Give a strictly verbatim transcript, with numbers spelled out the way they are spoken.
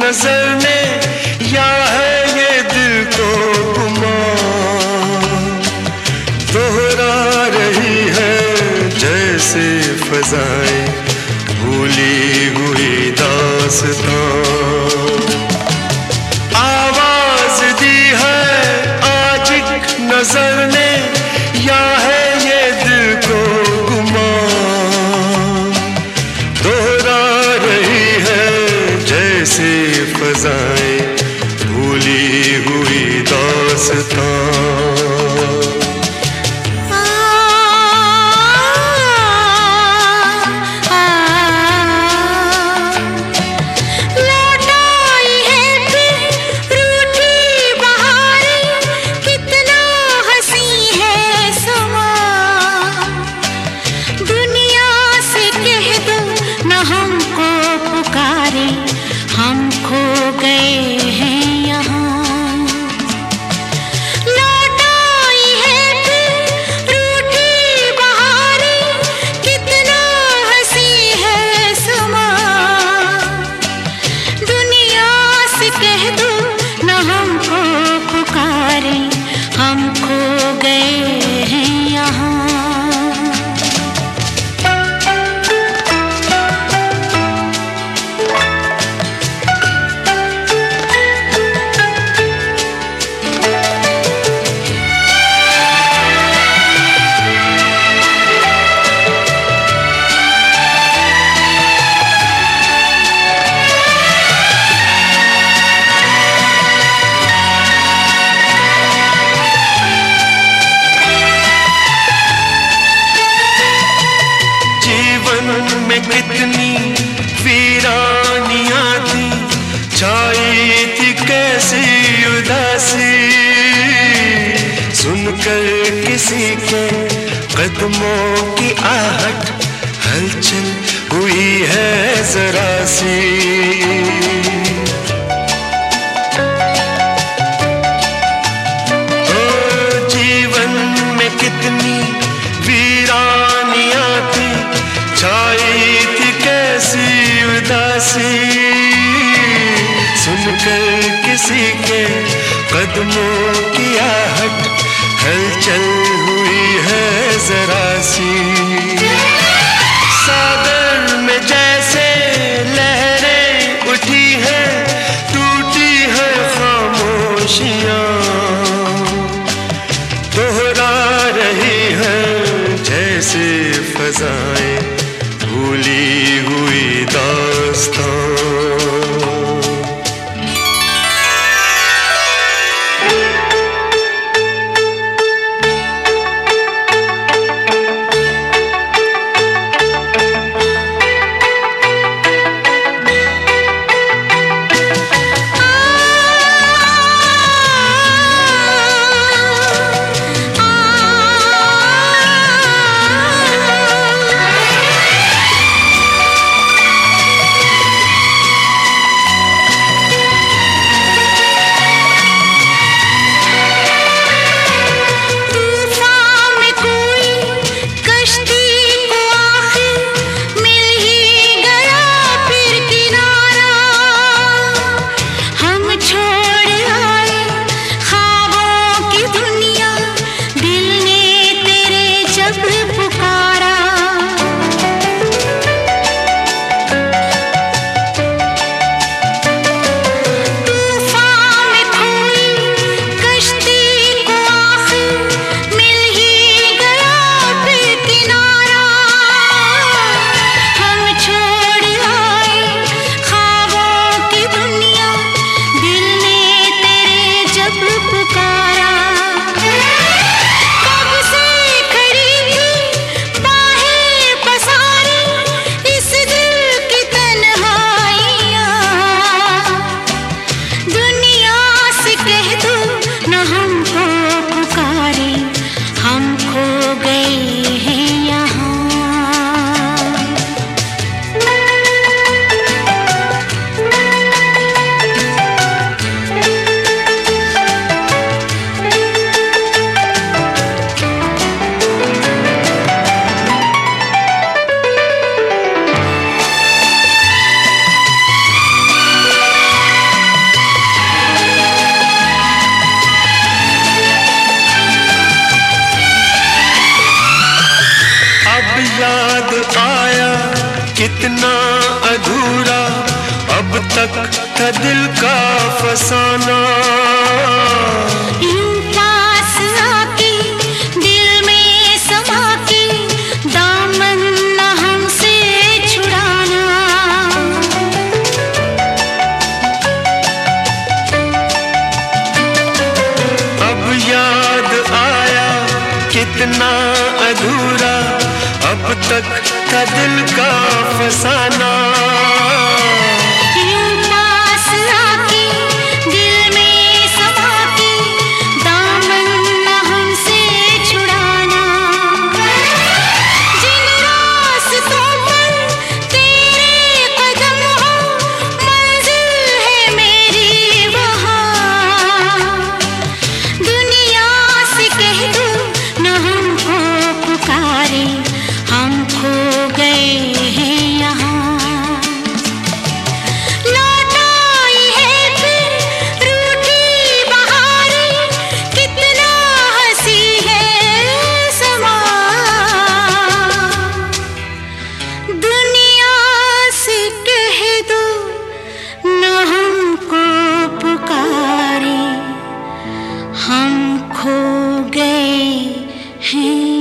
नजर ने या है ये दिल को गुमा, दोहरा रही है जैसे फजाएं भूली हुई दास्तां। आवाज दी है आज एक नजर ने या है ये दिल को गुमा, दोहरा रही है जैसे फजाएं भूली हुई दास्तां। हम खो गए हैं यहाँ, लौट आई है फिर रूठी बहारें, कितना हंसी है समा। दुनिया से कह दो न हमको पुकारे, हम खो गए हैं यहाँ। कितनी वीरानियां थी, छाई थी कैसी उदासी, सुनकर किसी के कदमों की आहट हलचल हुई है जरा सी। ओ जीवन में कितनी वीरानियां थी, छाई थी कैसी उदासी, सुनकर किसी के कदमों की आहट हलचल हुई है जरा सी। सागर में जैसे लहरें उठी है, टूटी है खामोशियां, दोहरा रही है जैसे फजाएं भूली हुई दास्तां। तक था दिल का फसाना। यूं पास आके दिल में समा के दामन न हमसे छुड़ाना। अब याद आया कितना अधूरा अब तक था दिल का फसाना। यूं पास आके दिल में समा के दामन न हमसे छुड़ाना। जिन रास्तों पर तेरे कदम हो मंजिल है मेरी वहाँ। दुनिया से कह दो न हमको पुकारे, हम खो गए हैं यहाँ। लौट आई है फिर रूठी बहारें, कितना हंसी है समा। दुनिया से कह दो न हमको पुकारे, हम खो गए हैं।